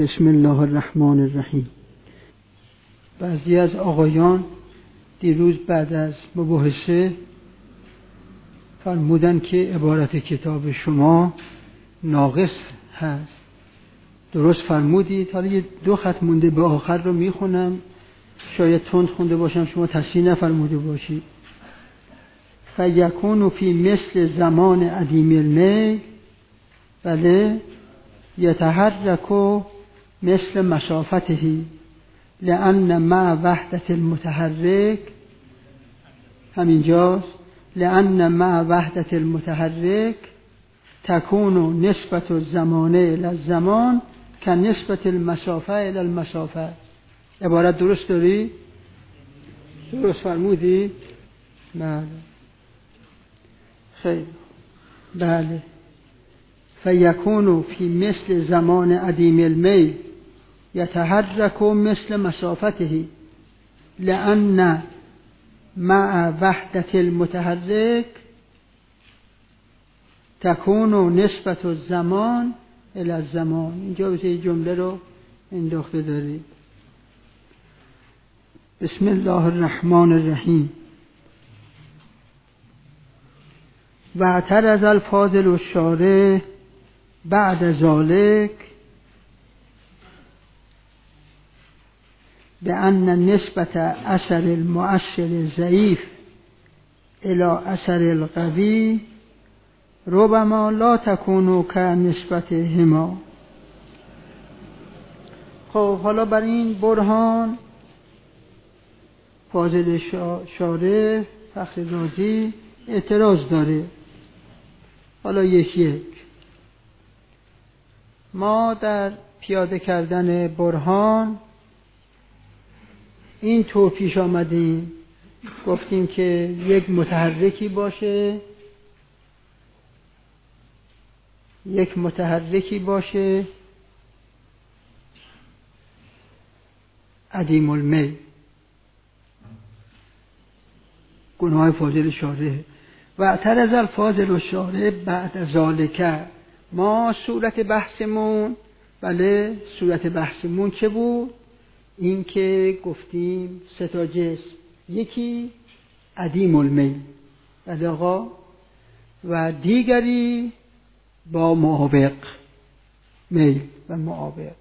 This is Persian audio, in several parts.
بسم الله الرحمن الرحیم. بعضی از آقایان دیروز بعد از مباحثه فرمودن که عبارت کتاب شما ناقص هست. درست فرمودید. حالا یه 2 خط مونده به آخر رو میخونم، شاید تند خونده باشم، شما تصحیح نفرموده باشید. فیکون فی مثل زمان عدیم المیل، بله، یتحرک مثل مسافته لأن مع وحدت المتحرک، همینجاست، لأن مع وحدت المتحرک تکون نسبت الزمانه الى الزمان که نسبت المسافه الى المسافه. عبارت درست داری؟ درست فرمودی؟ بله خیلی بله. فیکون فی مثل زمان عدیم المیل یتحرک مثل مسافته لأن مع وحدت المتحرک تکون نسبت الزمان الی الزمان. اینجا بسید جمله رو انداخته دارید. بسم الله الرحمن الرحیم. و اعترض الفاضل الشارح بعد ذلك بأن نسبة أثر المؤثر الضعيف إلى أثر القوي ربما لا تكون كنسبتهما. خب حالا بر این برهان فاضل شارح فخر رازی اعتراض داره. حالا یک ما در پیاده کردن برهان این طور پیش آمدیم، گفتیم که یک متحرکی باشه عدیم المیل. گناه فاضل شارح. و اعترض الفاضل الشارح بعد ذلك. ما صورت بحثمون، بله، صورت بحثمون چه بود؟ این که گفتیم 3 جسم، یکی عدیم المیل، بله آقا، و دیگری با معاوق میل و معاوق،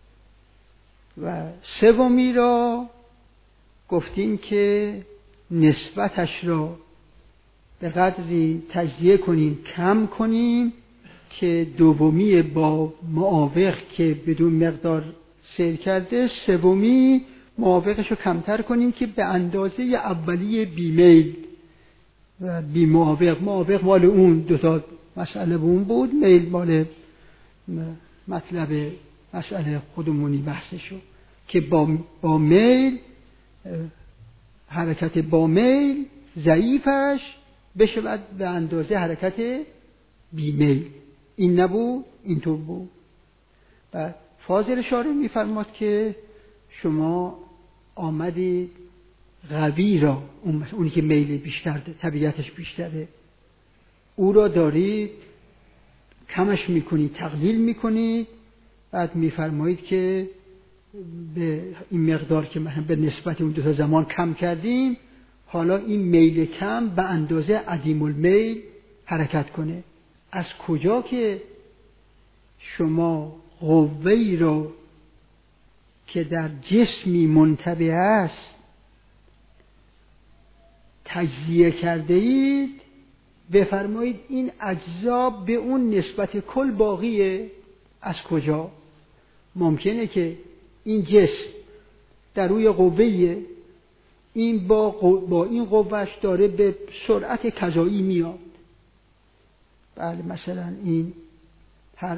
و 3 را گفتیم که نسبتش را به قدری تجزیه کنیم، کم کنیم که 2 با معاوق که بدون مقدار سیر کرده، 3 معاوقش رو کمتر کنیم که به اندازه اولی بیمیل و بی معاوق مال اون 2 مسئله اون بود، میل مال مطلب مسئله خودمونی بحثشو، که با میل حرکت با میل ضعیفش بشود به اندازه حرکت بیمیل. این نبود، اینطور بود. و فاضل شارح میفرماد که شما آمدید قوی را، اونی که میل بیشتر طبیعتش بیشتره، او را دارید کمش میکنید، تقلیل میکنید، بعد میفرمایید که به این مقدار که مثلا به نسبت اون 2 زمان کم کردیم، حالا این میل کم به اندازه عدیم المیل حرکت کنه. از کجا که شما قوه‌ای را که در جسمی منطبع است تجزیه کرده اید، بفرمایید این اجزا به اون نسبت کل باقیه. از کجا؟ ممکنه که این جسم در روی قوه‌ایه، این با این قوهش داره به سرعت کذایی میاد، بله، مثلا این هر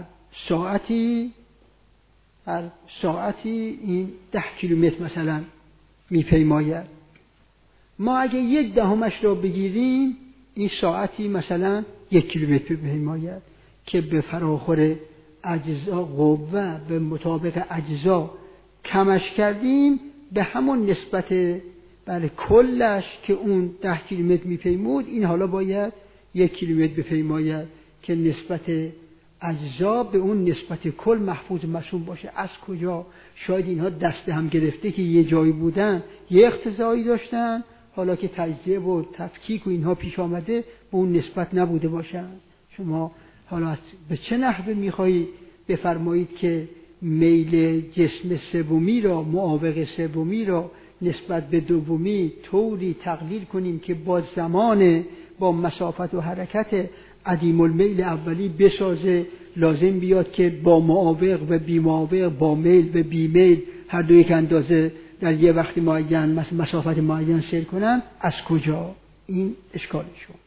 ساعتی این 10 کیلومتر مثلا میپیماید. ما اگه 1/10 را بگیریم، این ساعتی مثلا 1 کیلومتر میپیماید، که به فراخور اجزا قوه به مطابق اجزا کمش کردیم به همون نسبت، بله، کلش که اون 10 کیلومتر میپیمود، این حالا باید 1 کیلومتر بپیماید که نسبت اجزا به اون نسبت کل محفوظ مصون باشه. از کجا؟ شاید اینها دست هم گرفته که یه جایی بودن یه اقتضایی داشتن، حالا که تجزیه و تفکیک و اینها پیش آمده به اون نسبت نبوده باشن. شما حالا به چه نحوه میخواهید بفرمایید که میل جسم سومی را، معاوق سومی را نسبت به دومی طوری تقلیل کنیم که با زمان، با مسافت و حرکت عدیم المیل اولی بسازه، لازم بیاد که با معاوق و بی معاوق، با میل و بی میل هر دو یک اندازه در یه وقت معین مسافت معین سیر کنن؟ از کجا؟ این اشکالشون.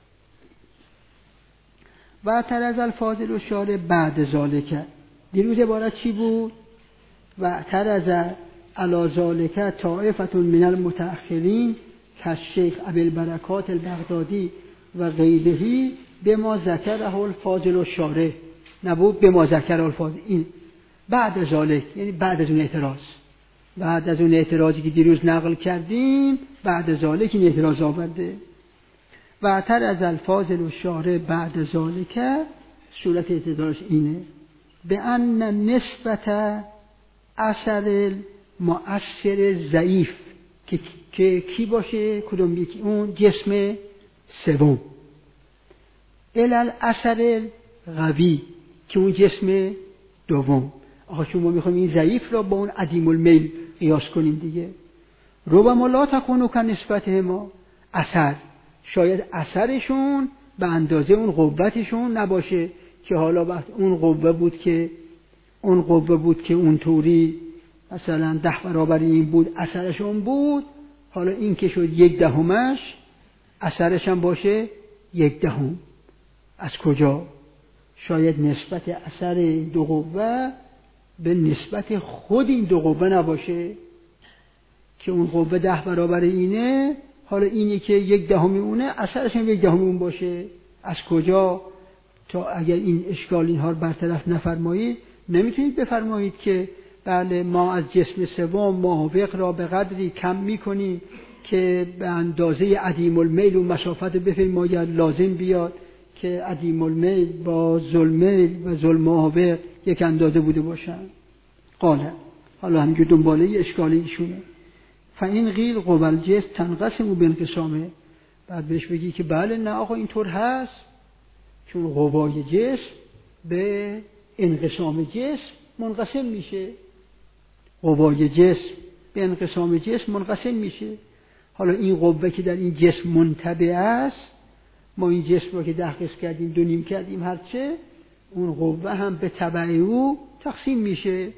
و ترز الفاضل الشارع بعد ذالک، دیروز عبارت چی بود؟ و ترز علی ذالک طائفة من المتأخرین کالشیخ ابی البرکات البغدادی و غیره بما ذکره الفاضل الشارع. نبود بما ذکره الفاضل، این بعد ذالک یعنی بعد از اون اعتراض، بعد از اون اعتراضی که دیروز نقل کردیم بعد ذالک این اعتراض آورده. و ترز الفاضل الشارع بعد ذالک، صورت اعتراضش اینه: به ان نسبت اثر مؤثر ضعیف که کی باشه؟ کدوم یکی؟ اون جسم سوم. الال اثر قوی که اون جسم دوم. آخه شما میخوایم این ضعیف را با اون عدیم المیل قیاس کنیم دیگه. ربما لا تکونو که نسبته ما اثر، شاید اثرشون به اندازه اون قوتشون نباشه که حالا وقت اون قوه بود که اون طوری مثلا 10 برابر این بود اثرشون بود، حالا این که شد 1/10 اثرش هم باشه 1/10. از کجا؟ شاید نسبت اثر دو قوه به نسبت خود این دو قوه نباشه که اون قوه 10 برابر اینه، حالا اینی که 1/10 اونه اثرش هم 1/10 اون باشه. از کجا؟ تا اگر این اشکال اینها رو برطرف نفرمایید نمیتونید بفرمایید که بله ما از جسم سوم معاوق را به قدری کم میکنیم که به اندازه عدیم المیل و مسافت بفرماید، لازم بیاد که عدیم المیل با ذوالمیل و ذوالمعاوق یک اندازه بوده باشن. قاله، حالا همینجور دنباله اشکال ایشونه: فاین قیل قوى الجسم تنقسم بانقسامه، بعد بهش بگی که بله نه آقا اینطور هست، چون قوای جسم به انقسام جسم منقسم میشه. قوای جسم به انقسام جسم منقسم میشه. حالا این قوه که در این جسم منتبع است، ما این جسم رو که 10 قسم کردیم 2 نیم کردیم هرچه، اون قوه هم به تبع او تقسیم میشه.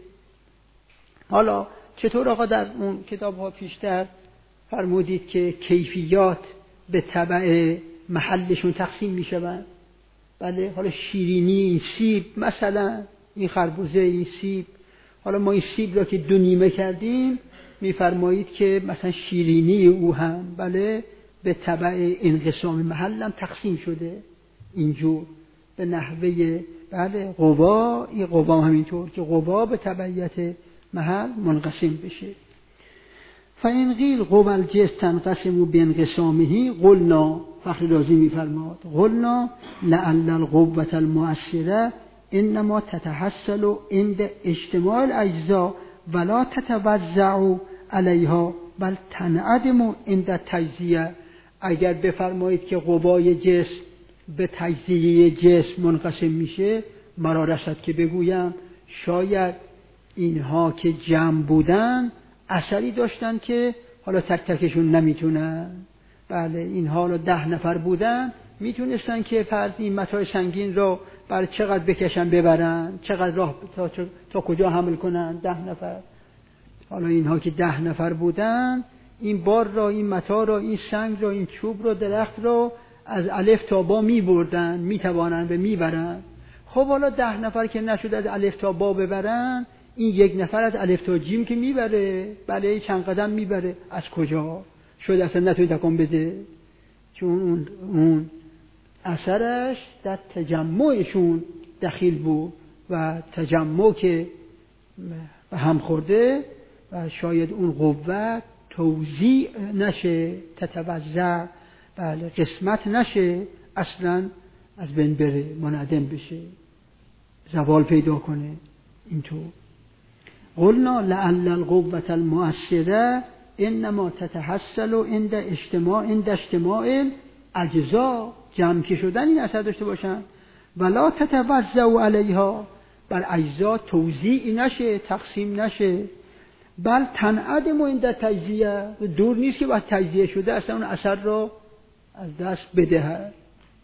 حالا چطور آقا در اون کتاب ها پیشتر فرمودید که کیفیات به تبع محلشون تقسیم میشوند؟ بله، حالا شیرینی این سیب مثلا، این خربوزه این سیب، حالا ما این سیب را که 2 نیمه کردیم میفرمایید که مثلا شیرینی او هم بله به تبع انقسام محل هم تقسیم شده. اینجور به نحوه بله قوا، این قوا همینطور که قوا به تبعیت محل منقسم بشه. فإن قیل قوى الجسم تنقسم بانقسامه قلنا، فخر رازی میفرماد قلنا لعل القوة المؤثرة انما تتحصل عند اجتماع الاجزاء ولا تتوزع علیها بل تنعدم عند تجزیه. اگر بفرمایید که قوای جسم به تجزیه جسم منقسم میشه، مرا رسد که بگویم شاید اینها که جمع بودن اثری داشتن که حالا تک تکشون نمیتونن. بله اینها حالا 10 نفر بودن میتونستن که فرض این متاع سنگین رو برای چقدر بکشن ببرن، چقدر راه تا کجا حمل کنن، 10 نفر. حالا اینها که 10 نفر بودن این بار را، این متاع را، این سنگ را، این چوب را، درخت را از الف تا با میبردن، میتوانن و میبرن. خب حالا 10 نفر که نشد از الف تا با ببرن، این 1 نفر از الف تا جیم که میبره، بله چند قدم میبره. از کجا شد اصلا نتونی تکان بده؟ چون اون اثرش در تجمعشون دخیل بود و تجمع که به هم خورده و شاید اون قوت توزیع نشه، تتوزع، بله قسمت نشه، اصلا از بین بره، منعدم بشه. زوال پیدا کنه. اینطور قلنا لعل القوة المؤثرة انما تتحصل عند اجتماع الاجزاء، جمع که شدن این اثر داشته باشن، ولا تتوزع علیها، بر اجزا توزیع نشه، تقسیم نشه، بل تنعدم عند تجزیه، دور نیست که بعد تجزیه شده اصلا اون اثر را از دست بدهد.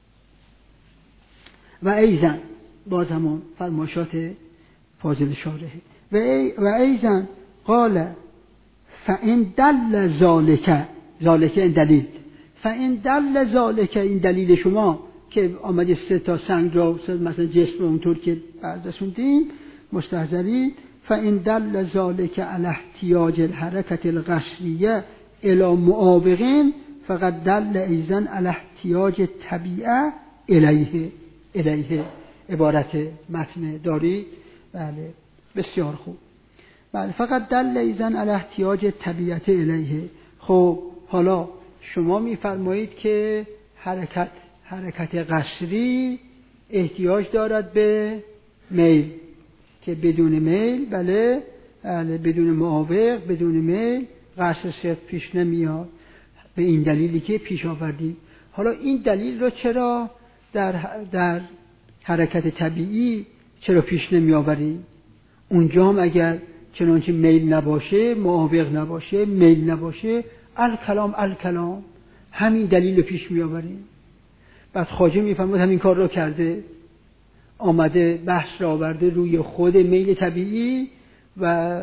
و ایزن باز همون فرمایشات فاضل شارحه و ایزن قال فإن دل ذالک این دلیل، فإن دل ذالک این دلیل شما که آمده 3 تا سنگ را مثلا جسم اونطور که برداشتیم مستحضری، فإن دل ذالک علی احتیاج الحرکت القصریه الی معاوقین فقد دل ایضا علی احتیاج طبیعه الیه. عبارت متن داری؟ بله بسیار خوب. بله فقط دل ایضا علی احتیاج طبیعت الیه. خب حالا شما میفرمایید که حرکت قصری احتیاج دارد به میل، که بدون میل بله بدون معاوق بدون میل قصر صرف پیش نمیاد، به این دلیلی که پیش آوردی. حالا این دلیل رو چرا در حرکت طبیعی چرا پیش نمی آوری؟ اونجا هم اگر چنانچه میل نباشه، معاوق نباشه، میل نباشه، الکلام همین دلیل رو پیش می آوریم. بعد خواجه میفهمد همین کار رو کرده، آمده بحث را آورده روی خود میل طبیعی و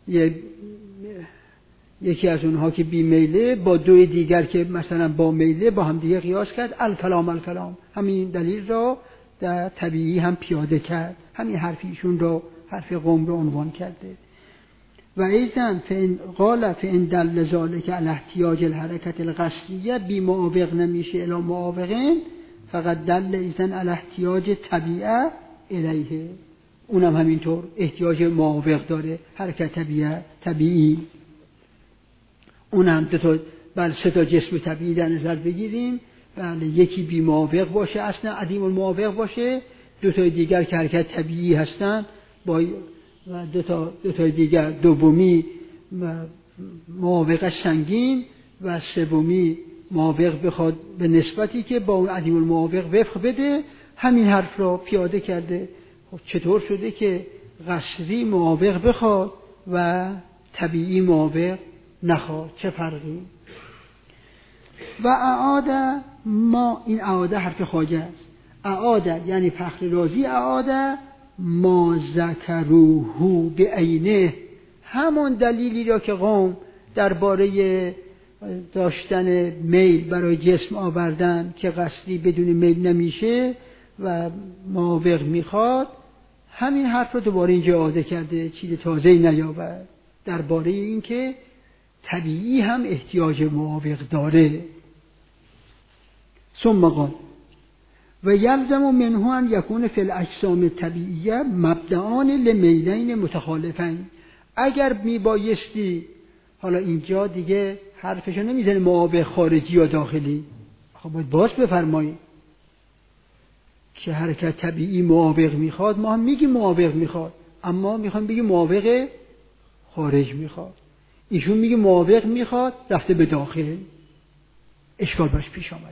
یکی از اونها که بی میله با 2 دیگر که مثلا با میله با هم دیگه قیاس کرد، الکلام همین دلیل را در طبیعی هم پیاده کرد، همین حرفیشون رو حرف قوم رو عنوان کرده. و ایضا قال فإن دل ذلك على احتیاج الحرکت القصریه بی معاوق نمیشه الی معاوقین فقط دل ایضا علی احتیاج طبیعه الیه، اونم همینطور احتیاج معاوق داره، حرکت طبیعی اونم 3 تا جسم طبیعی در نظر بگیریم. بله یکی بی معاوق باشه، اصلا عدیم المعاوق باشه، 2 تا دیگر که حرکت طبیعی هستن با و 2 تا دیگر، دومی معاوقش سنگین و سومی معاوق بخواد به نسبتی که با اون عدیم المعاوق وفق بده، همین حرف را پیاده کرده. خب چطور شده که قصری معاوق بخواد و طبیعی معاوق نخواد؟ چه فرقی؟ و اعاده ما، این اعاده حرف خواجه است، اعاده یعنی فخر رازی اعاده ما ذکروه بعینه، همون دلیلی را که قوم درباره داشتن میل برای جسم آوردن که قصری بدون میل نمیشه و معاوق میخواد، همین حرف رو دوباره اینجا اعاده کرده، چیز تازه‌ای نیاورد درباره این که طبیعی هم احتیاج معاوق داره. ثم قال و یلزم منه ان یکون فی الاجسام الطبیعیه مبدعان لمیلین متخالفین. اگر میبایستی، حالا اینجا دیگه حرفشو نمیزنه معاوق خارجی یا داخلی، خب باید باز بفرمایی که حرکت طبیعی معاوق میخواد، ما هم میگیم معاوق میخواد، اما میخوام بگیم معاوق خارج میخواد. ایشون میگه معاوق میخواد رفته به داخل، اشکال باش پیش آمده.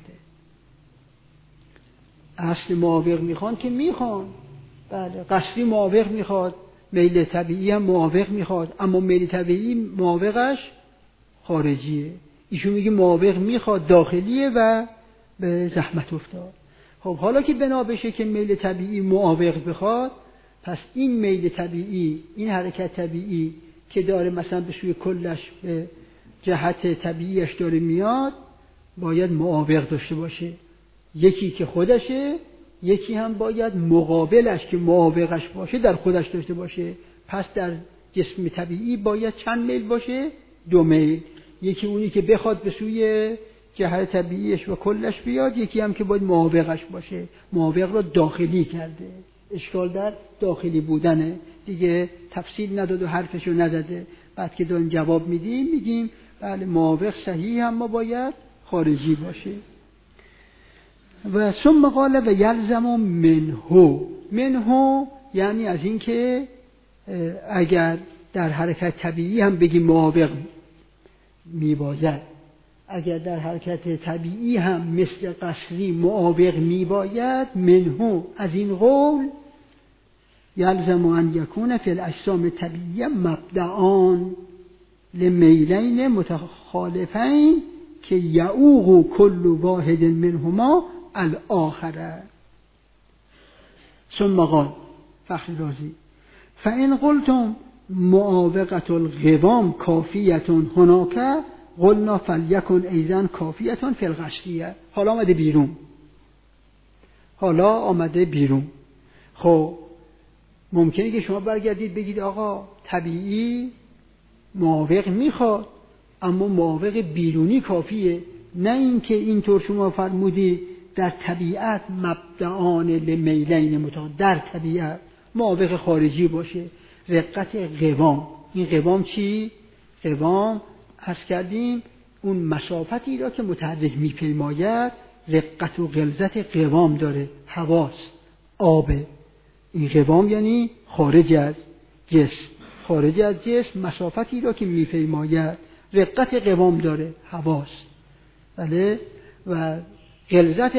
اصل معاوق میخوان که میخوان، بله قصری معاوق میخواد، میل طبیعی هم معاوق میخواد، اما میل طبیعی معاوقش خارجیه. ایشون میگه معاوق میخواد داخلیه و به زحمت افتاد. خب حالا که بنا بشه که میل طبیعی معاوق بخواد، پس این میل طبیعی، این حرکت طبیعی که داره مثلا به سوی کلش به جهت طبیعیش داره میاد، باید معاوق داشته باشه، یکی که خودشه، یکی هم باید مقابلش که معاوقش باشه در خودش داشته باشه. پس در جسم طبیعی باید چند میل باشه؟ 2 میل، یکی اونی که بخواد به سوی جهت طبیعیش و کلش بیاد، یکی هم که باید معاوقش باشه. معاوق رو داخلی کرده، اشکال در داخلی بودنه دیگه، تفصیل نداد و حرفشو نزده. بعد که داریم جواب میگیم بله معاوق صحیح، اما باید خارجی باشه. و ثم قال و یلزم منه یعنی از این که اگر در حرکت طبیعی هم بگیم معاوق میباید، اگر در حرکت طبیعی هم مثل قصری معاوق میباید، منهو از این قول یلزم ان یکون فی الاجسام طبیعیه مبدعان لمیلین متخالفین که یعوق کل واحد منهما الاخر. ثم قال فخر رازی فان قلتم معاوقة القوام کافیة هناك قلنا فلیکن ایضا کافیة فی القصریه. حالا آمده بیرون. خب ممکنه که شما برگردید بگید آقا طبیعی معاوق میخواد اما معاوق بیرونی کافیه، نه اینکه اینطور شما فرمودی در طبیعت مبدعان لمیلین متعادل، در طبیعت معاوق خارجی باشه. رقت قوام، این قوام چی؟ قوام عرض کردیم اون مسافتی را که متحرک میپیماید رقت و غلظت قوام داره، هواست، آبه. این قوام یعنی خارج از جسم، مسافتی را که میپیماید رقت قوام داره، هواست، بله، و غلظت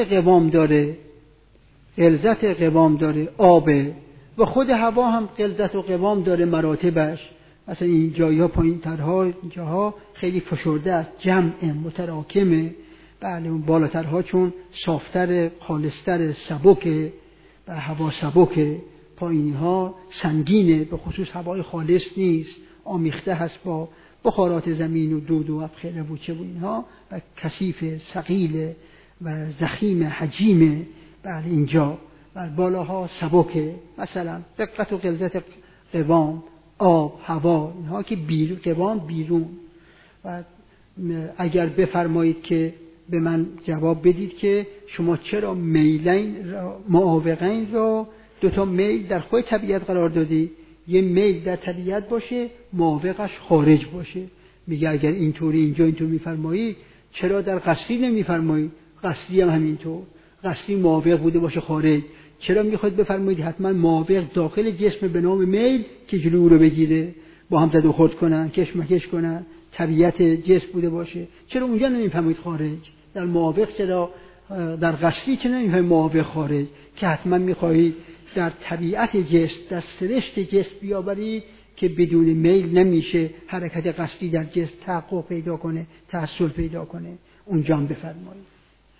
قوام داره، آبه. و خود هوا هم غلظت و قوام داره، مراتبش. مثلا این جایها پایین ترها، اینجاها خیلی فشرده است، جمع متراکمه. بله اون بالاترها چون صافتر، خالصتر، سبکه و هوا سبکه، پایینی ها سنگینه، به خصوص هوای خالص نیست، آمیخته هست با بخارات زمین و دود و ابخره و چه و اینها، و کثیف، ثقیل و ضخیم، حجیمه. بله اینجا و بالاها سبکه. مثلا دقت و غلظت قوام، آب، هوا، اینها که قوام بیرون. و اگر بفرمایید که به من جواب بدید که شما چرا میلین معاوقین را دوتا میل در خود طبیعت قرار دادی، یه میل در طبیعت باشه معاوقش خارج باشه. میگه اگر اینطوری اینجا اینطور میفرمایید چرا در قصری نمیفرمایید؟ قصری هم همینطور، قصری معاوق بوده باشه خارج. چرا میخواید بفرمایید حتما معاوق داخل جسم به نام میل که جلو رو بگیره، با هم زد و خورد کنن، کشمکش کنن، طبیعت جسم بوده باشه؟ چرا اونجا نمیفرمایید خارج؟ در معاوق چرا، در قصری چرا نمیفرمایید معاوق خارج؟ که حتما میخواهید در طبیعت جسم، در سرشت جسم بیاورید که بدون میل نمیشه حرکت قصری در جسم تحقق پیدا کنه، تحصل پیدا کنه. اونجا هم بفرمایید.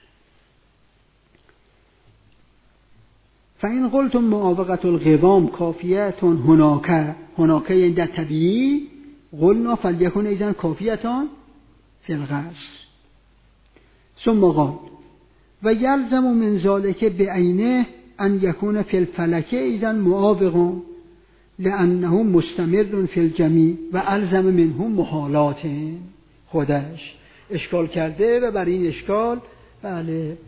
فإن قلتم معاوقة القوام کافیة هناك یعنی در طبیعی، قلنا فلیکن ایضا کافیة فی القصر. ثم قال و یلزم من ذلك بعینه ان یکون فی الفلک ایضا معاوق لانه مستمر فی الجمیع و الزم منه محالات. خودش اشکال کرده و برای این اشکال بله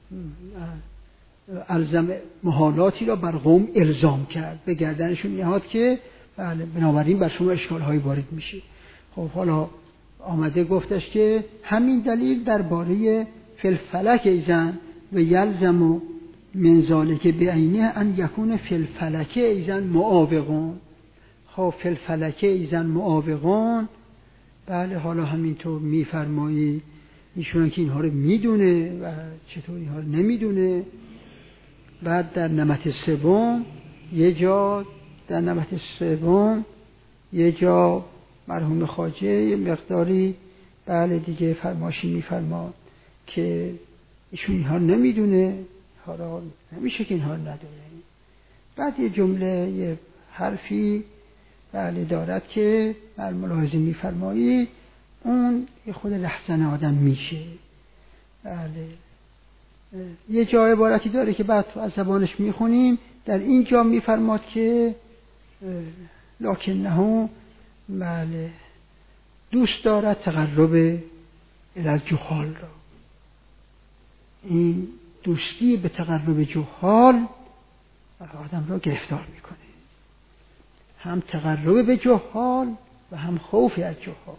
الزم محالاتی را بر قوم الزام کرد، به گردنشون نهاد که بله بنابراین بر شما اشکال هایی وارد میشه. خب حالا آمده گفتش که همین دلیل درباره فی الفلک ایزن و یلزم من ذلک بعینه ان یکون فی الفلک ایزن معاوقون. خب فی الفلک ایزن معاوقون، بله حالا همینطور میفرمایی ایشون که اینها رو میدونه و چطور اینها رو نمیدونه. بعد در نمط سوم یه جا مرحوم خواجه یه مقداری بله دیگه فرماشی میفرماد که ایشون اینها رو نمیدونه، حالا نمیشه که اینها رو ندونه. بعد یه جمله یه حرفی بله دارد که بر ملاحظه میفرمایی اون یه خود لحظن آدم میشه. بله یه جای عبارتی داره که بعد از زبانش میخونیم. در این جا میفرماد که لکنه بله دوست دارد تقرب الجهال را. این دوستی به تقرب جهال آدم را گرفتار میکنه، هم تقرب به جهال و هم خوف از جهال.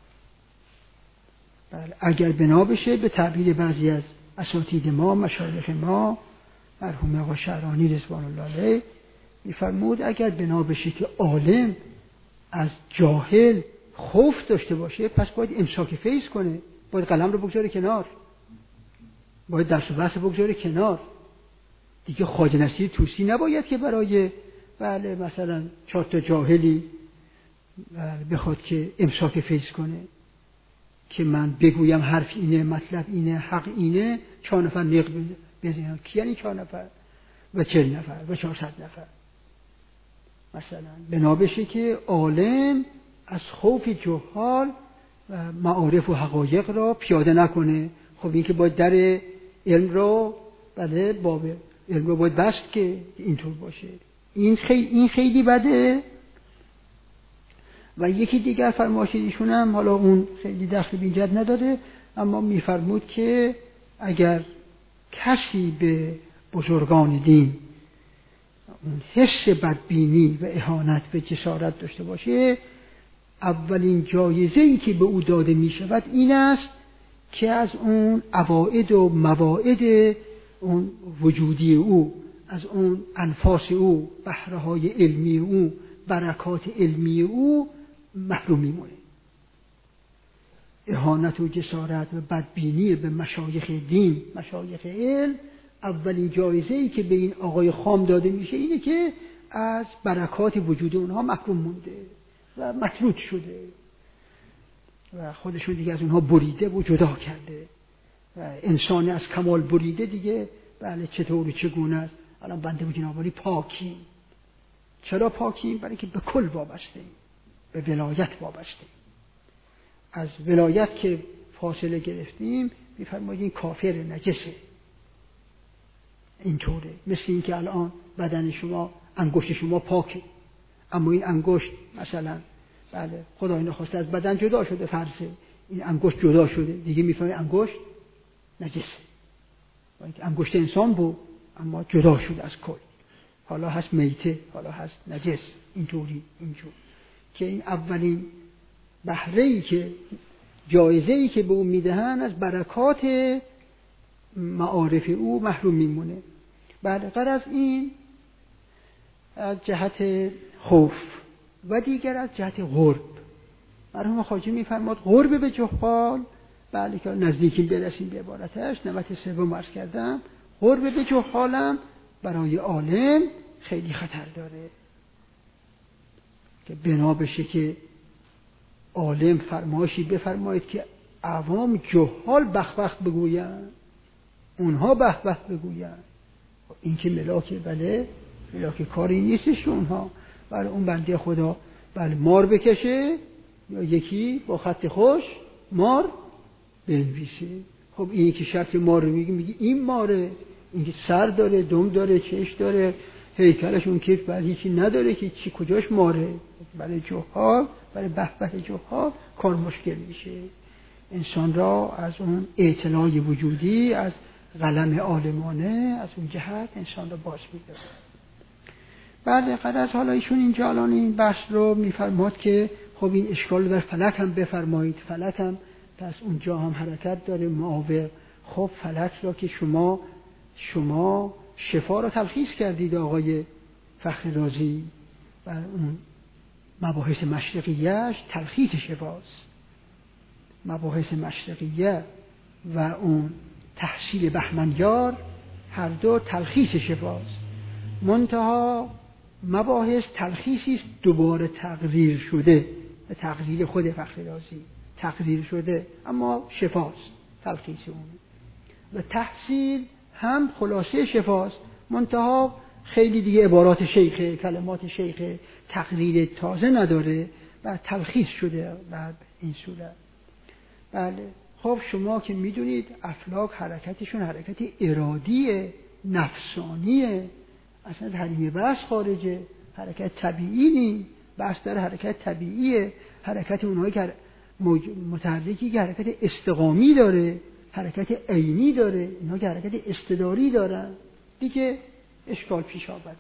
بله اگر بنا بشه به تعبیر بعضی از اساتید ما، مشایخ ما، مرحوم آقا شعرانی رضوان الله علیه، میفرمود اگر بنا بشه که عالم از جاهل خوف داشته باشه، پس باید امساک فیض کنه، باید قلم رو بگذاره کنار، باید درس و بحث بگذاره کنار. دیگه خواجه نصیر طوسی نباید که برای مثلا 4 تا جاهلی بخواد که امساک فیض کنه، که من بگویم حرف اینه، مطلب اینه، حق اینه، 4 نفر نق بزنن. کی یعنی 4 نفر و 40 نفر و 400 نفر؟ مثلا بنا بشه که عالم از خوف جهال و معارف و حقایق را پیاده نکنه. خب این که باید در علم رو باب علم رو باید بست که اینطور باشه. این خیلی بده. و یکی دیگر فرمایش ایشون هم، حالا اون خیلی دخل به اینجا نداره، اما میفرمود که اگر کسی به بزرگان دین اون حس بدبینی و اهانت به جسارت داشته باشه، اولین جایزه‌ای که به او داده می شود این است که از اون عواید و مواعید اون وجودی او، از اون انفاس او، بهره‌های علمی او، برکات علمی او محروم میمونه. اهانت و جسارت و بدبینی به مشایخ دین، مشایخ علم، اولین جایزه‌ای که به این آقای خام داده میشه اینه که از برکات وجود اونها محروم مونده و مطرود شده و خودشون دیگه از اونها بریده و جدا کرده. و انسان از کمال بریده دیگه چطور و چگونه است؟ الان بنده و جناب پاکیم. چرا پاکیم؟ برای که به کل وابسته ایم، به ولایت وابسته ایم. از ولایت که فاصله گرفتیم می‌فرماید این کافر نجسه. اینطوره، مثل این که الان بدن شما، انگشت شما پاکه، اما این انگشت مثلا خدای نخواسته از بدن جدا شده، فرضه این انگشت جدا شده، دیگه می‌فهمید انگشت نجسه. انگشت انسان بود اما جدا شده از کل، حالا هست میته، حالا هست نجس. اینطوری اینجور که این اولین بهره‌ای که جایزه‌ای که به اون میدهن از برکات معارف او محروم میمونه. غیر از این از جهت خوف و دیگر از جهت غرب. مرحوم خواجه میفرماد غرب به جهال، که نزدیکی برسیم به عبارتش، نوبت سوم عرض کردم، غرب به جهالم برای عالم خیلی خطر داره که بنا بشه که عالم فرمایشی بفرماید که عوام جهال بخ بگوین، اونها بخ بگوین. این که ملاک کاری نیستش اونها. اون بنده خدا مار بکشه یا یکی با خط خوش مار بنویسه. خب این که شکل مار رو میگه این ماره، این که سر داره، دم داره، چشم داره، هیکلش اون که بعضی چی نداره که چی کجاش ماره. برای جهال، برای بهبه جهال کار مشکل میشه. انسان را از اون اطلاع وجودی، از قلم عالمانه، از اون جهت انسان را باز می‌داره. بعد قرض حالا ایشون اینجا الان این بحث رو میفرماد که خب این اشکال رو در فلک هم بفرمایید. فلک هم پس اونجا هم حرکت داره معاوق. خب فلک را که شما شفا را تلخیص کردید آقای فخر رازی و اون مباحث مشرقیه‌اش تلخیص شفاست. مباحث مشرقیه و اون تحصیل بهمنیار هر دو تلخیص شفاست. منتها مباحث تلخیصی است دوباره تقریر شده، به تقریر خود فخر رازی تقریر شده، اما شفاست تلخیص اون. و تحصیل هم خلاصه شفاست، منتها خیلی دیگه عبارات شیخه، کلمات شیخه، تقریر تازه نداره و تلخیص شده بعد این صورت. بله خب شما که میدونید افلاک حرکتشون حرکت ارادیه، نفسانیه، اصلا از حریم بحث خارجه، حرکت طبیعی نی، بحث داره حرکت طبیعیه، حرکت اونهایی که متحرکی که حرکت استقامی داره، حرکت عینی داره، اینها که حرکت استداری دارن، دیگه اشکال پیش آمد.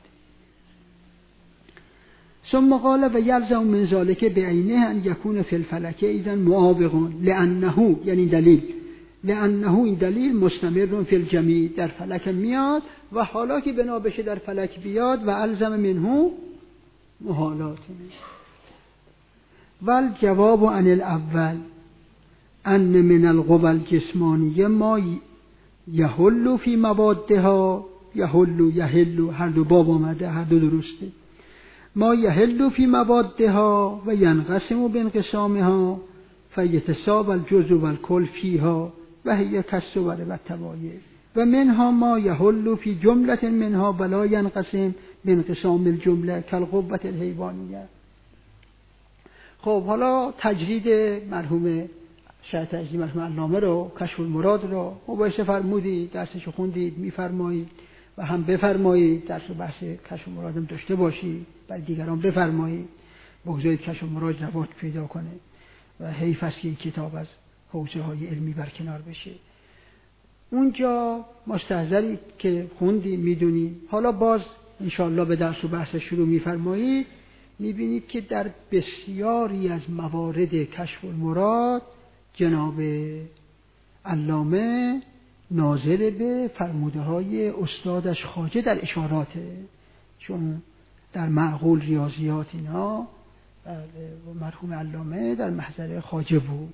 ثم قال و یلزم من ذلك بعینه ان یکون فی الفلک اذا معاوق لانه، یعنی دلیل لأنه این دلیل مستمر فی الجمیع، در فلک میاد و حالا که بنا بشه در فلک بیاد و الزم منه محالات. والجواب عن الاول ان من القوى الجسمانیه ما یحل فی موادها، یحل هر دو باب آمده، هر دو درسته، ما یحل فی موادها و ینقسم بانقسامها فیتساوی الجزء والکل فیها و هی کالصور والطبایع و منها ما یحل فی جملة منها ولا ینقسم بانقسام الجمله کالقوة الحیوانیه. خب حالا تجرید مرحوم شاید تجرید مرحوم علامه رو، کشف المراد رو مباحثه فرمودید، درسشو خوندید، میفرمایید و هم بفرمایید درس و بحث کشف المراد هم داشته باشید، برای دیگران بفرمایید، بگذارید کشف المراد رواج پیدا کنه و حیف است که این کتاب از حوزه های علمی برکنار بشه. اونجا مستحضری که خوندیم میدونیم، حالا باز انشاءالله به درس و بحث شروع میفرمایید، میبینید که در بسیاری از موارد کشف المراد جناب علامه ناظر به فرموده های استادش خواجه در اشاراته، چون در معقول ریاضیات اینا مرحوم علامه در محضر خواجه بود،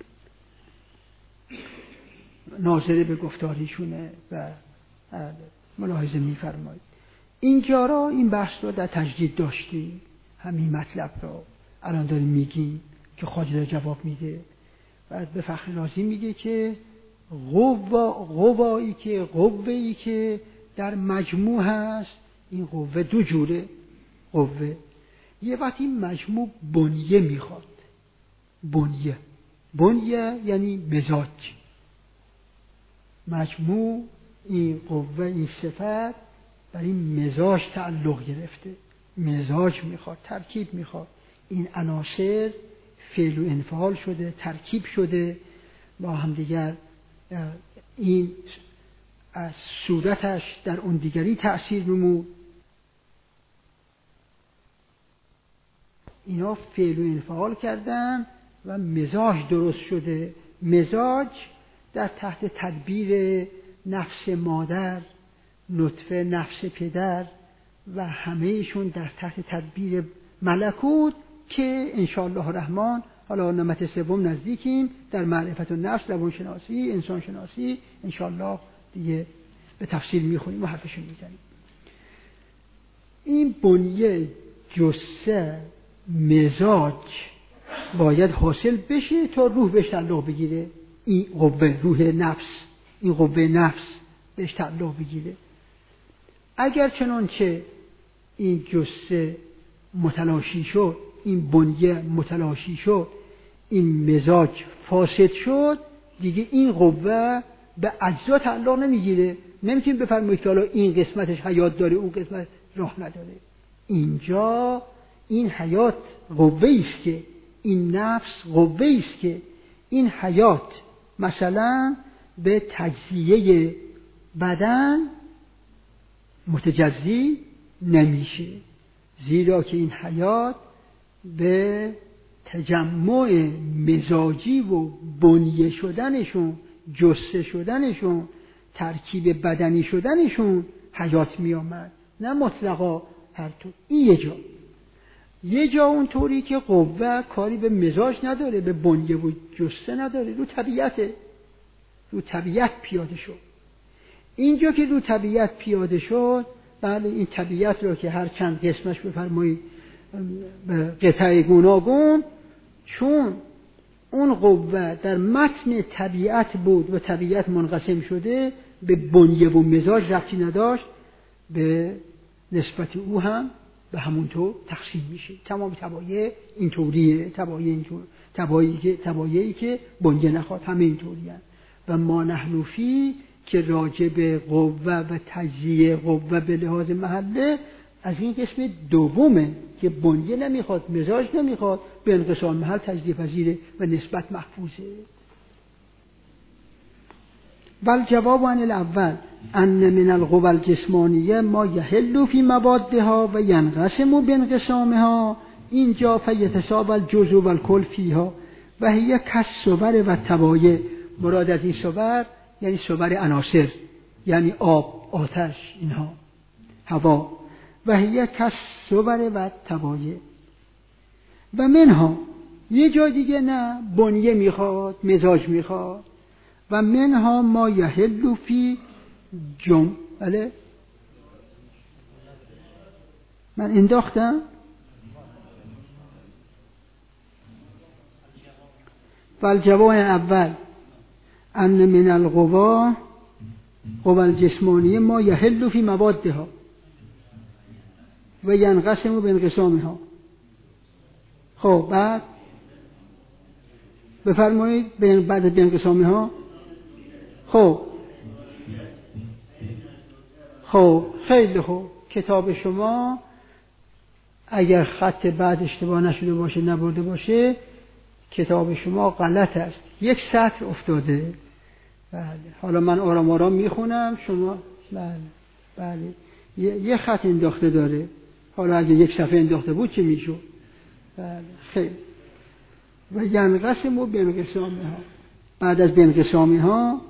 ناظر به گفتاریشونه و ملاحظه میفرمایید. اینجا را این بحث رو در تجدید داشتیم، همین مطلب رو الان داریم میگیم که خواجه را جواب میده و به فخر رازی میگه که قوه‌ای که در مجموع هست، این قوه دو جوره. قوه یه وقتی مجموع بنیه میخواد، بنیه یعنی مزاج، مجموع این قوه این صفت برای مزاج تعلق گرفته، مزاج میخواد، ترکیب میخواد، این عناصر فعل و انفعال شده، ترکیب شده با هم دیگر، این از صورتش در اون دیگری تأثیر نمود، اینا فعل و انفعال کردن و مزاج درست شده. مزاج در تحت تدبیر نفس مادر، نطفه نفس پدر و همهشون در تحت تدبیر ملکوت که انشاءالله الرحمن حالا نمت سوم نزدیکیم در معرفت النفس، روانشناسی، انسانشناسی، انشاءالله دیگه به تفصیل میخونیم و حرفشون میزنیم. این بنیه جثه مزاج باید حاصل بشه تا روح بهش تعلق بگیره، این قوه روح نفس، این قوه نفس بهش تعلق بگیره. اگر چنانچه این جثه متلاشی شد، این بنیه متلاشی شد، این مزاج فاسد شد، دیگه این قوه به اجزا تعلق نمیگیره. نمیتونیم بفرمایید که حالا این قسمتش حیات داره اون قسمت راه نداره. اینجا این حیات قوه است که، این نفس قوه است که این حیات مثلا به تجزیه بدن متجزی نمیشه، زیرا که این حیات به تجمع مزاجی و بنیه شدنشون، جثه شدنشون، ترکیب بدنی شدنشون حیات می آمد، نه مطلقا هر طور. این یه جا اون طوری که قوه کاری به مزاج نداره، به بنیه و جثه نداره، رو طبیعت پیاده شد. اینجا که رو طبیعت پیاده شد، بله این طبیعت رو که هر چند قسمش بفرمایید به قطعه گوناگون، چون اون قوه در متن طبیعت بود و طبیعت منقسم شده، به بنیه و مزاج ربطی نداشت، به نسبت او هم به همونطور تقسیم میشه. تمام طبایع اینطوریه، طبایعی که بنیه نخواد همه اینطوریه. و ما نحنفی که راجع به قوه و تجزیه قوه به لحاظ محله از این قسم دومه که بنیه نمیخواد، مزاج نمیخواد، به انقسام محل تجزیه پذیره و نسبت محفوظه. بل جواب عن الاول ان من القوى الجسمانیه ما یحل فی موادها و ینقسم بانقسامها، اینجا فیتساوی الجزء والکل فیها و هی کالصور والطبایع مراد از این صور یعنی صور عناصر، یعنی آب، آتش، اینها، هوا. و هی کالصور و طبایع. و منها، یه جای دیگه نه، بنیه میخواد، مزاج میخواد. و منها ما یحل فی بله من انداختم فالجواب اول ان من القوا قوا الجسمانیه ما یحل فی موادها و ینقسم بانقسامها. خب بعد بفرمایید بعد بانقسامها. خب خیلی خوب. کتاب شما اگر خط بعد اشتباه نشده باشه، نبرده باشه، کتاب شما غلط است، یک سطر افتاده. بله حالا من آرام آرام میخونم، شما بله یه خط انداخته داره. حالا اگه یک صفحه انداخته بود چه میشد؟ بله خیلی. و ینقسم بانقسامها. بعد از بانقسامها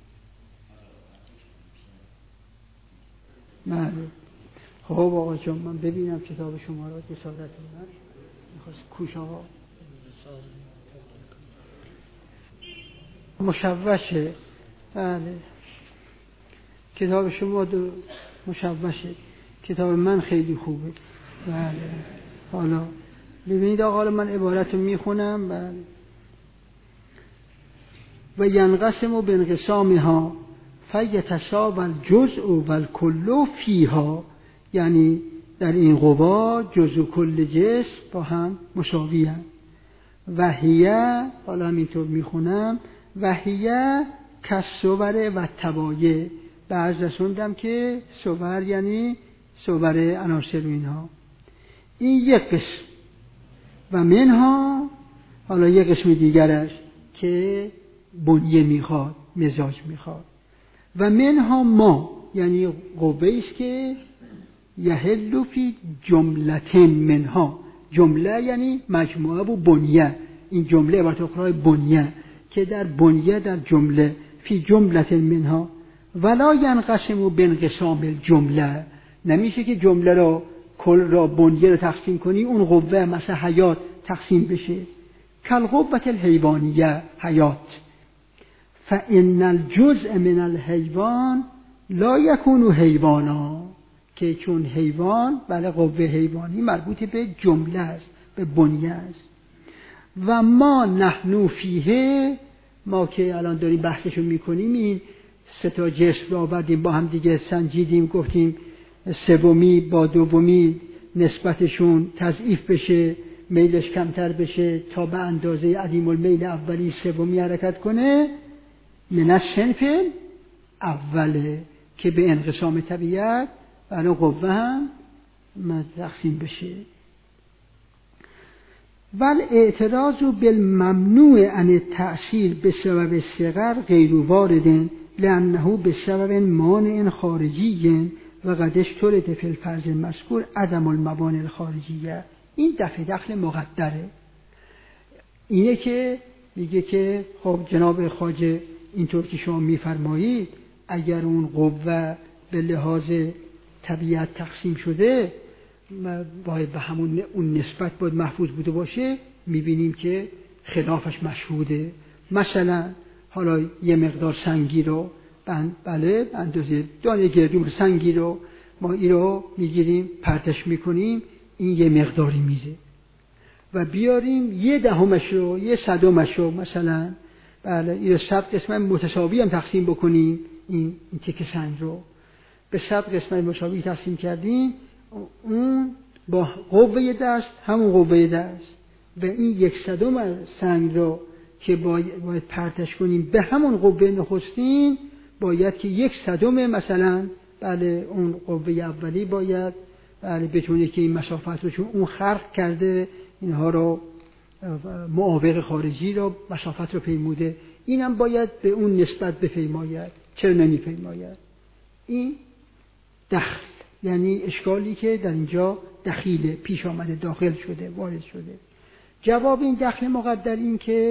بله. خب آقا جان من ببینم کتاب شما را، جسارت من میخواست کوش آقا مشوشه. بله کتاب شما مشوشه، کتاب من خیلی خوبه. بله حالا ببینید آقا، حالا من عبارت رو میخونم. بله و ینقسم بانقسامها فیتساوی الجزء و الکل فیها، یعنی در این قوا جزء و کل جسم با هم مساوی هستند. و هی، حالا همینطور میخونم، و هی کالصور و طبایع. بعض رسوندم که صور یعنی صور عناصر اینها. این یک قسم. و منها، حالا یک قسم دیگرش که بنیه میخواد، مزاج میخواد. و منها ما، یعنی قوه است که یحل فی جملتین منها. جمله یعنی مجموعه و بنیه. این جمله عبارت اخرى بنیه، که در بنیه، در جمله، فی جملتین منها ولا ینقسم بانقسام الجمله. نمیشه که جمله را، کل را، بنیه را تقسیم کنی، اون قوه مثل حیات تقسیم بشه. کالقوة الحیوانیه، حیات. فإن الجزء من الحیوان لا یکون حیوانا، که چون حیوان، بله قوه حیوانی مربوط به جمله است، به بنیه است. و ما نحن فیه، ما که الان داریم بحثشو میکنیم، این سه تا جسم رو آوردیم با هم دیگه سنجیدیم، گفتیم سومی با دومی نسبتشون تضعیف بشه، میلش کمتر بشه تا به اندازه عدیم المیل اولی سومی حرکت کنه. من الصنف اوله که به انقسام طبیعت برای قوه هم تقسیم بشه. ول اعتراض بالممنوع عن التأثیر بسبب الصغر غیر وارد لأنه بسبب مانع خارجی و قد اشترط فی الفرض المذکور عدم الموانع الخارجیه. این دخل مقدره. اینه که میگه که خب جناب خواجه اینطور که شما میفرمایید، اگر اون قوه به لحاظ طبیعت تقسیم شده باید به همون اون نسبت باید محفوظ بوده باشه. میبینیم که خلافش مشهوده. مثلا حالا یه مقدار سنگی رو بله اندازه دانه گردون سنگی رو ما این رو میگیریم پرتش میکنیم، این یه مقداری میده و بیاریم یه دهمش رو، یه صدمش رو مثلا بله این 100 قسمت متساوی هم تقسیم بکنیم، این تیکه سنگ رو به 100 قسمت مساوی تقسیم کردیم، اون با قوه دست همون قوه دست و این 1/100 سنگ رو که باید پرتش کنیم به همون قوه نخستین، باید که 1/100 مثلا بله اون قوه اولی باید بله بتونه که این مسافت رو، چون اون خرق کرده اینها رو، معاوق خارجی رو، مسافت رو پیموده، اینم باید به اون نسبت بپیماید. چرا نمیپیماید؟ این دخل، یعنی اشکالی که در اینجا دخیله پیش آمده، داخل شده، وارد شده. جواب این دخل مقدر این که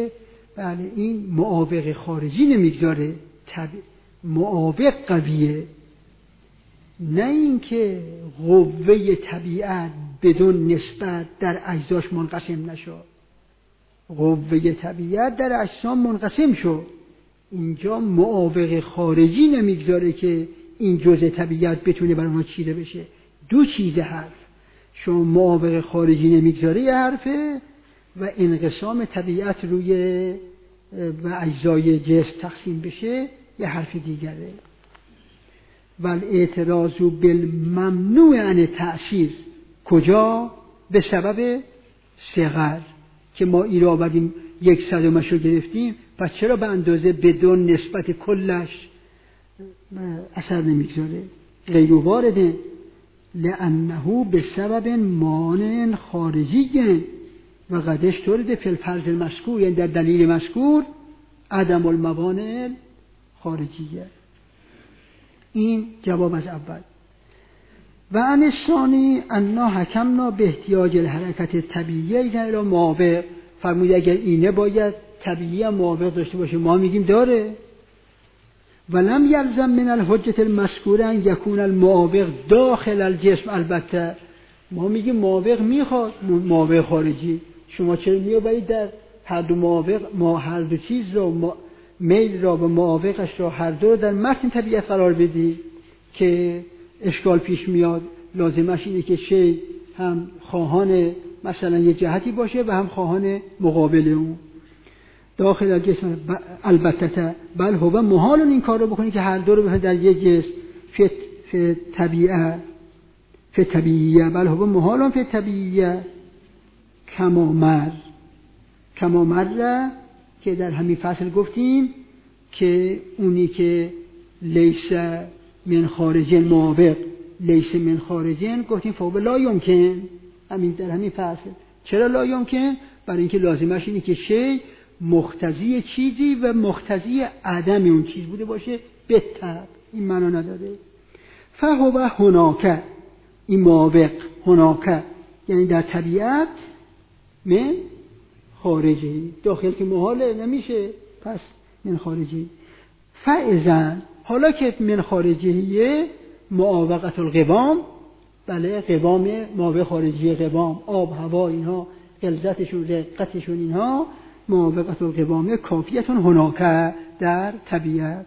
بله این معاوق خارجی نمیگذاره، معاوق قویه، نه اینکه قوه طبیعت بدون نسبت در اجزاش منقسم نشد. قوه طبیعت در اجسام منقسم شد، اینجا معاوق خارجی نمیگذاره که این جزء طبیعت بتونه برای ما چیده بشه. دو چیز حرف، شما معاوق خارجی نمیگذاره یه حرفه و انقسام طبیعت روی و اجزای جسم تقسیم بشه یه حرف دیگره. والاعتراض بالممنوع عن تأثیر کجا؟ به سبب صغر که ما این را آوردیم 1/100 رو گرفتیم، پس چرا به اندازه بدون نسبت کلش اثر نمیگذاره؟ غیر وارده، لانه به سبب مانع خارجی و قد اشترط فی الفرض المذکور، یعنی در دلیل مذکور عدم الموانع خارجیه. این جواب از اول. و عن الثانی انا حکمنا به احتیاج الحرکت طبیعی الى معاوق، فرمود اگر اینه باید طبیعی معاوق داشته باشه، ما میگیم داره. ولم یلزم من الحجة المذکوره ان یکون المعاوق داخل الجسم، البته ما میگیم معاوق میخواد معاوق خارجی، شما چرا میابرید در هر دو معاوق، ما هر دو چیز را میل را و معاوقش را هر دو در متن طبیعت قرار بدی که اشکال پیش میاد. لازمش اینه که شی هم خواهان مثلا یه جهتی باشه و هم خواهان مقابل اون داخل جسم. البته بل هو محال این کار رو بکنی که هر دو رو بفرد در یک جسم فی طبیعیه بل هو محال فی طبیعیه کما مر که در همین فصل گفتیم که اونی که لیس من خارج معاوق لیس من خارجن گفتیم فوق لا یمکن، همین در همین فصل. چرا لا یمکن؟ برای اینکه لازمش اینه که شی مقتضی چیزی و مقتضی عدم اون چیز بوده باشه، به طبع این معنا نداره. فهو هناک، این معاوق هناک یعنی در طبیعت، من خارجی، داخل که محاله نمیشه، پس من خارجی. فاذن حالا که من خارجیه معاوقت القوام، بله قوام معاوق خارجی، قوام آب هوا اینها غلظتشون رقتشون اینها، معاوقت القوام کافیتون هناک در طبیعت.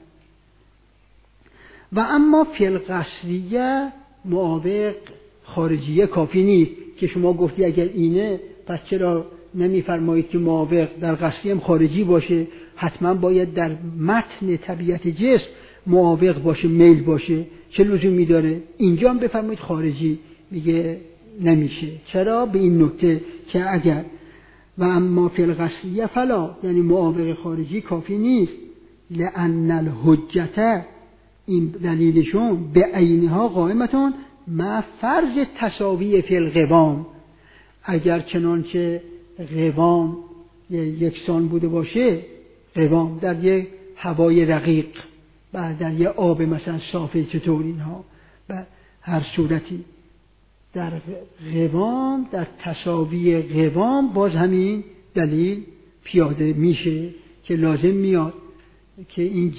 و اما فی القصریه معاوق خارجیه کافی نیست که شما گفتی اگر اینه پس چرا نمیفرمایید که معاوق در قصری هم خارجی باشه، حتما باید در متن طبیعت جسم معاوق باشه، میل باشه، چه لزومی داره اینجا هم بفرمایید خارجی؟ میگه نمیشه. چرا؟ به این نکته که اگر و اما فی القصریه فلا، یعنی معاوق خارجی کافی نیست. لأن الحجة، این دلیلشون به عینها قائمتون مع فرض تساوی فی القوام، اگر چنانچه قوام یکسان بوده باشه، قوام در یک هوای رقیق و در یک آب مثلا صافی چطور اینها به هر صورتی در قوام، در تساوی قوام باز همین دلیل پیاده میشه که لازم میاد که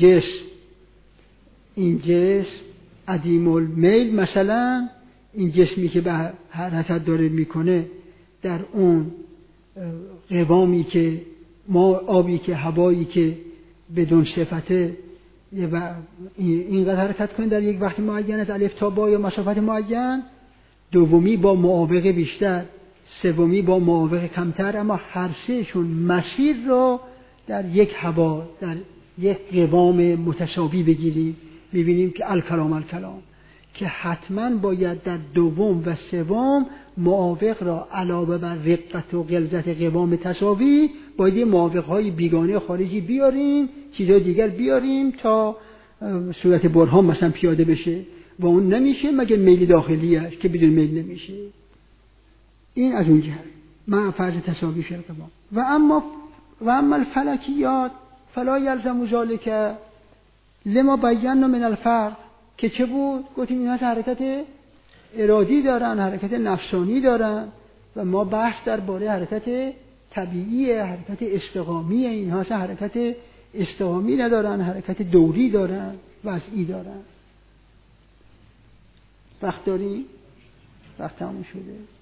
این جسم عدیم المیل، مثلا این جسمی که به حرکت داره میکنه در اون قوامی که ما آبی که هوایی که بدون صفته و اینقدر حرکت کنه در یک وقت معین از الف تا با یا مسافت معین، دومی با معاوقه بیشتر، سومی با معاوقه کمتر، اما هر سهشون مسیر را در یک هوا در یک قوام متساوی بگیریم، میبینیم که الکلام که حتما باید در دوم و سوم معاوق را علاوه بر رقت و غلظت قوام تساوی باید معاوقهای بیگانه خارجی بیاریم، چیزهای دیگر بیاریم تا صورت برهان مثلا پیاده بشه و اون نمیشه مگر میل داخلیش که بدون میل نمیشه. این از اون جهت مع فرض تساوی فی القوام. و اما الفلکیات فلا یلزم ذلک لما بینا من الفرق، که چه بود؟ گفتیم اینا حرکت ارادی دارن، حرکت نفسانی دارن و ما بحث درباره حرکت طبیعیه، حرکت استقامیه. اینها اصلا حرکت استقامی ندارن، حرکت دوری دارن، وضعی دارن. وقت داریم؟ وقت تموم شده.